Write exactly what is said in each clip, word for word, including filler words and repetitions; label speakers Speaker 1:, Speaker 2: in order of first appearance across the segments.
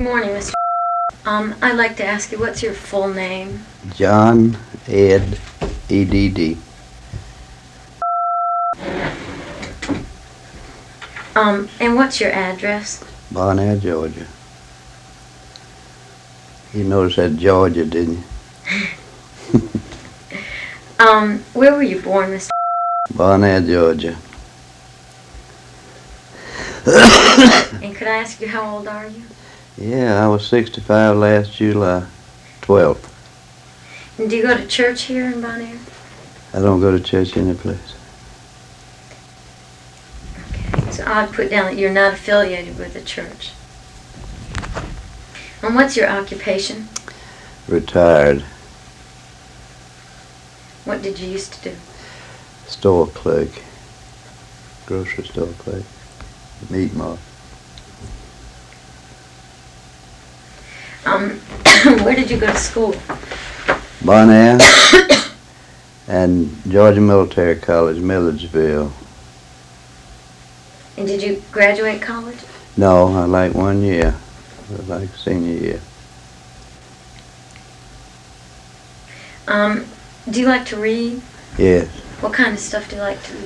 Speaker 1: Good morning, Mister Um, I'd like to ask you, what's your full name?
Speaker 2: John Ed E D D.
Speaker 1: Um, and what's your address?
Speaker 2: Bonaire, Georgia. You noticed that Georgia, didn't you?
Speaker 1: Um, where were you born, Mister
Speaker 2: Bonaire, Georgia.
Speaker 1: And could I ask you, how old are you?
Speaker 2: Yeah, I was sixty-five last July twelfth.
Speaker 1: And do you go to church here in Bonaire?
Speaker 2: I don't go to church any place.
Speaker 1: Okay, so I'd put down that you're not affiliated with the church. And what's your occupation?
Speaker 2: Retired.
Speaker 1: What did you used to do?
Speaker 2: Store clerk. Grocery store clerk. Meat market.
Speaker 1: Um, where did you go to school?
Speaker 2: Bonaire and Georgia Military College, Milledgeville.
Speaker 1: And did you graduate college?
Speaker 2: No, I like one year. I like senior year.
Speaker 1: Um, do you like to read?
Speaker 2: Yes.
Speaker 1: What kind of stuff do you like to read?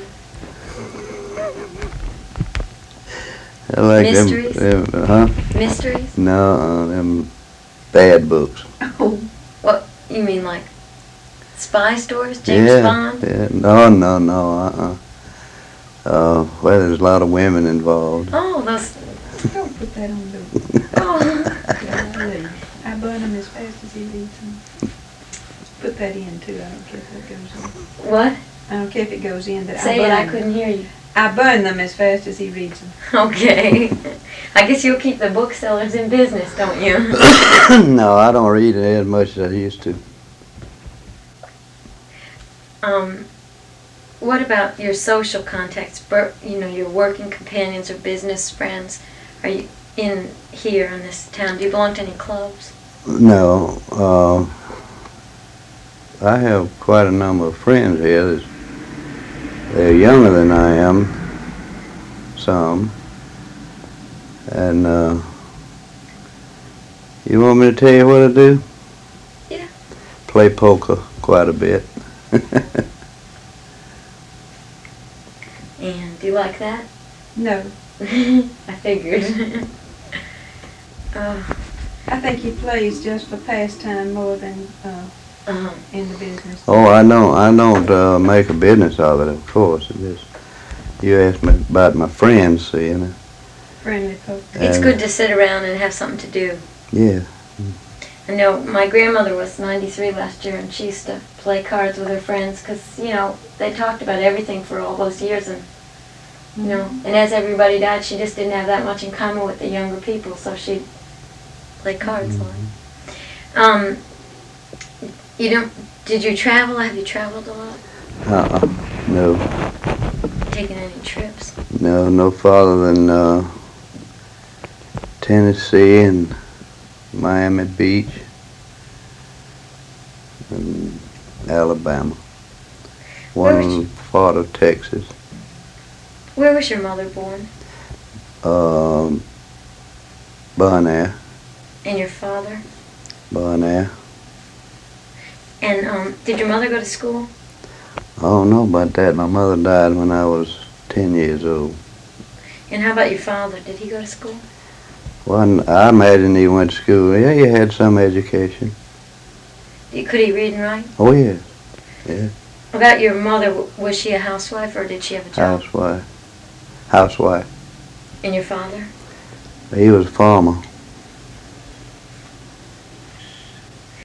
Speaker 2: I like
Speaker 1: Mysteries?
Speaker 2: them, them huh?
Speaker 1: Mysteries?
Speaker 2: No, uh, them bad books.
Speaker 1: Oh, what, you mean like spy stories? James
Speaker 2: yeah,
Speaker 1: Bond?
Speaker 2: Yeah. No, no, no, uh-uh. Uh, well, there's a lot of women involved.
Speaker 1: Oh, those...
Speaker 3: Don't put that on the...
Speaker 1: Oh.
Speaker 3: I burn them as fast as he reads them. Put that in, too. I don't care if it goes in.
Speaker 1: What?
Speaker 3: I don't care if it goes in. That
Speaker 1: Say
Speaker 3: I
Speaker 1: it, I
Speaker 3: burn
Speaker 1: couldn't hear you.
Speaker 3: I burn them as fast as he reads them.
Speaker 1: Okay. I guess you'll keep the booksellers in business, don't you?
Speaker 2: No, I don't read it as much as I used to.
Speaker 1: Um, what about your social contacts? Bur- You know, your working companions or business friends? Are you in here in this town? Do you belong to any clubs?
Speaker 2: No, uh, I have quite a number of friends here. There's, they're younger than I am, some. And, uh, you want me to tell you what I do?
Speaker 1: Yeah.
Speaker 2: Play poker quite a bit.
Speaker 1: And do you like that?
Speaker 3: No.
Speaker 1: I figured. uh,
Speaker 3: I think he plays just for pastime more than uh,
Speaker 1: uh-huh.
Speaker 3: in the business.
Speaker 2: Oh, I don't, I don't uh, make a business of it, of course. It is, you asked me about my friends, see, and
Speaker 3: Friendly poker.
Speaker 1: It's
Speaker 2: And-
Speaker 1: good to sit around and have something to do.
Speaker 2: yeah.
Speaker 1: I know my grandmother was ninety-three last year, and she used to play cards with her friends because, you know, they talked about everything for all those years, and, you know, and as everybody died, she just didn't have that much in common with the younger people, so she'd play cards a lot. Um, you don't, did you travel? Have you traveled a lot?
Speaker 2: Uh-uh, no,
Speaker 1: Taken any trips?
Speaker 2: no, no farther than uh, Tennessee and Miami Beach and Alabama. One
Speaker 1: Where was
Speaker 2: part of Texas.
Speaker 1: Where was your mother born?
Speaker 2: Um, Bonaire,
Speaker 1: And your father?
Speaker 2: Bonaire.
Speaker 1: And um, did your mother go to school?
Speaker 2: I don't know about that. My mother died when I was ten years old.
Speaker 1: And how about your father? Did he go to school?
Speaker 2: Well, I imagine he went to school. Yeah, he had some education.
Speaker 1: Could he read and write?
Speaker 2: Oh, yeah. Yeah.
Speaker 1: About your mother, w- was she a housewife or did she have a job?
Speaker 2: Housewife. Housewife.
Speaker 1: And your father?
Speaker 2: He was a farmer.